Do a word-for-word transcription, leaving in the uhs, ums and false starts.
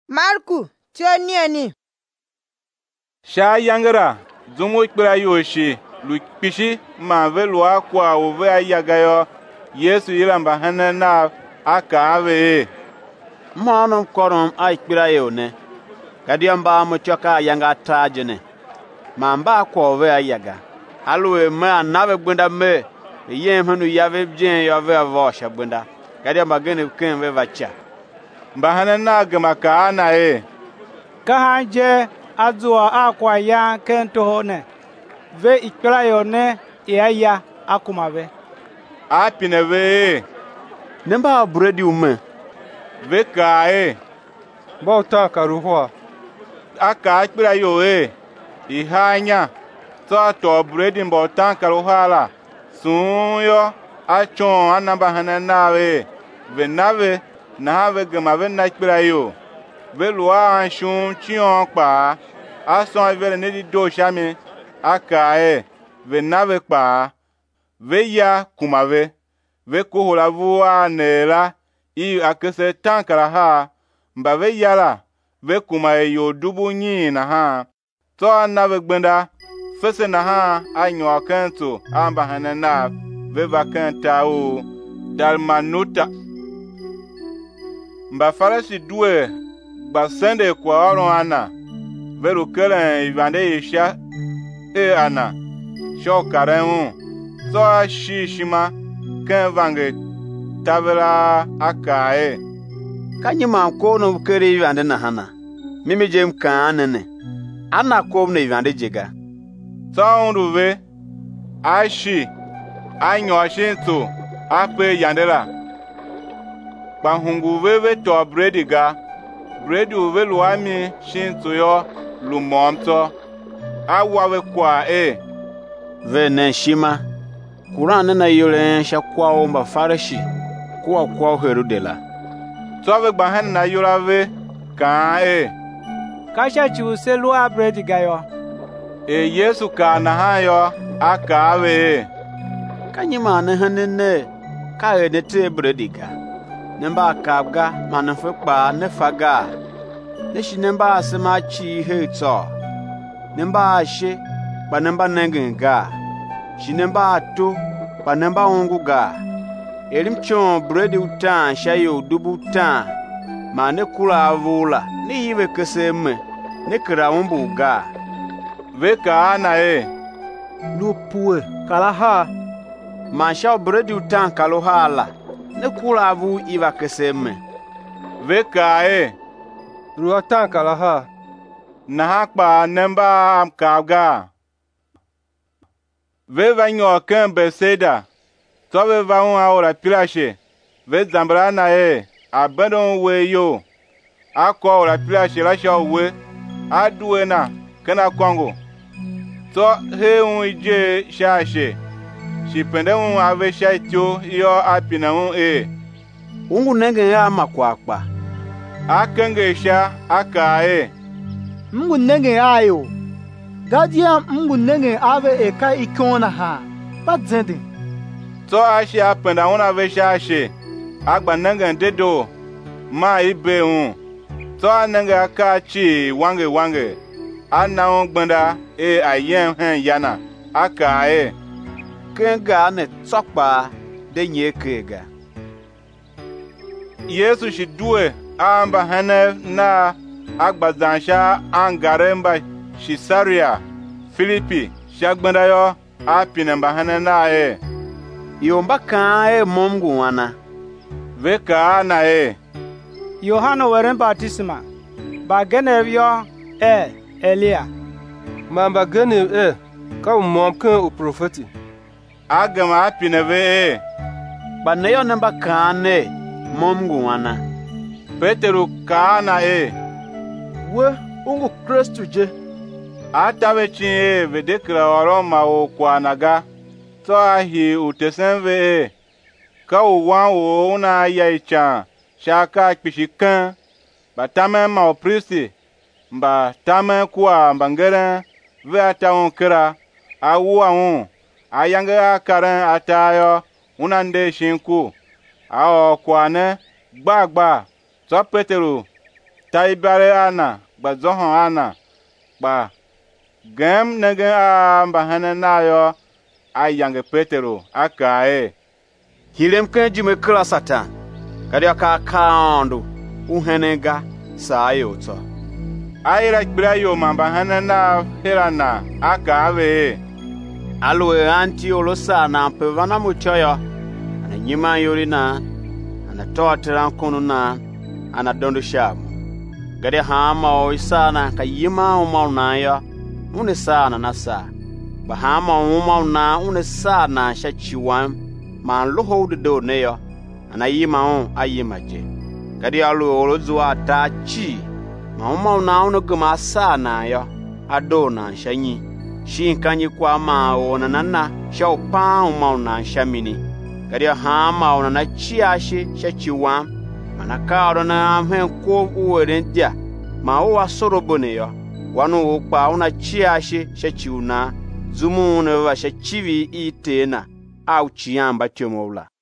Marku tionieni. Sha yangra zumu kpira yoshi lu pishi ma ve lua kwa ove ayagayo Yesu yilamba hanana aka ave. Manum korum ay kpira yone. Kadiam ba mu choka yanga tajene. Mamba kwa ove ayaga. Alwe me anabe gbenda me. Yem hanu yave bjen yave avosha gbenda. Kadiam ba gene ken ve vacha. Mba hanana gama ka ana e. Ka hanje azua akwa ya kento hone. Ve ikpira yone ya akumave. A pineve. Nemba buredi ume. Ve ka e. Ba ta karuhwa. Aka akpira yo e. Ihanya. So to buredi mbo tan karuhwa la. Sun yo. Achon anamba hanana we. Ve nave. Na have gama ve na kpira yo. Ve lua anshun chion pa. Ason vele ne di do shami. Aka e. Ve nave pa. Ve ya kumave. Ve kuhula vua nela. I akese tankara ha. Mba ve ya la. Ve kumae yo dubu nyi na ha. So anave gbenda. Fese na ha. Anyo akento. Amba hanana. Ve vakenta o. Dalmanuta. Mba farasi duwe basende kwa oron ana veru kelen ivande isha e ana sho karenun so shi shima ken vange tavela akae Kanyima ko no kere ivande na hana mimi jem kanene ana ko no ivande jega so nduve ashi anyo shinto ape yandela Bahungu veve to bredi ga. Bredi uve luami shinto yo lumomto. Awawe kwa e. Ve ne shima. Kurane na yole sha kwa omba farashi. Kwa kwa herudela. Tove bahan na yolave ka e. Kasha chuse lua bredi ga yo. E Yesu ka na ha yo aka ave e. Kanyima ne hanene ka e ne te bredi ga. Nemba kabga manfe kpa ne faga ne shi nemba asema chi heto nemba ashe ba nemba nengenga shi nemba atu ba nemba unguga elim chon bredi utan shayo dubu tan ma ne kula avula ne yiwe keseme ne kra umbuga ve ka ana e lupue kalaha ma sha bredi utan kalohala ne kula avu iva keseme. Ve ka e. Ruwa tanka la ha. Na hakpa nemba amkabga. Ve vanyo ken beseda. To ve va un aora pilashe. Ve zambra na e. Abandon we yo. Ako aora pilashe la sha we. Aduwe na. Kena kwango. To he un ije shashe. Shipende un ave shaityo yo apina un e. Ungu nenge ya makwakpa. Akenge sha aka e. Mungu nenge ayo. Gadia mungu nenge ave eka ikona ha. Pat zende. To ashe apenda un ave shashe. Agba nenge dedo. Ma ibe un. To nenge aka chi wange wange. Ana un gbenda e ayen hen yana. Aka e. Kenga ne tsokpa de nyekega. Yesu shi duwe amba hane na agbazansha angaremba Shisaria Filipi shagbenda yo apinemba hane na e. Yomba ka e momgu wana. Ve ka na e. Yohana weren baptisma. Ba genev yo e Elia. Mamba genev e ka mom kan o profeti. Agama apineve e. Ba ne yo nemba kane momgu wana. Petero kana e. We ungu Kristo je. Atawe chinye vedekra oroma o kwa naga. To ahi utesenve e. Ka uwan o una ya icha. Shaka kishikan. Ba tamen ma o pristi. Mba tamen kuwa mbangeren. Ve ata unkera. Awu awun. Ayanga karen atayo unande shinku. Aho kwane gbagba. So Petero taibare ana gba zohon ana ba gem nege a mbahana na yo ayange Petero akae hilem kan jume kra Satan kadi aka kaandu uhenega sayo to ayira kbira yo mbahana na herana akawe alwe anti olosa na pevana muchoyo ana nyima yori na ana toatera kono na ana dondo shamu gade hama o isana ka yima o mauna ya une sana na sa ba hama o mauna une sana sha chiwan man loho de do ne yo ana yima o ayima je gade alu olozuwa ta chi ma o mauna une gama sana ya adona shanyi shin kanyi kwa ma o nanana sha o pa o mauna shamini gade hama o na chiashi sha chiwan mana kaaro na amhen ko uwerentia ma o asoro boneyo wanu o pa una chiashe shachiuna zumu ne wa shachivi itena au chiamba tyomola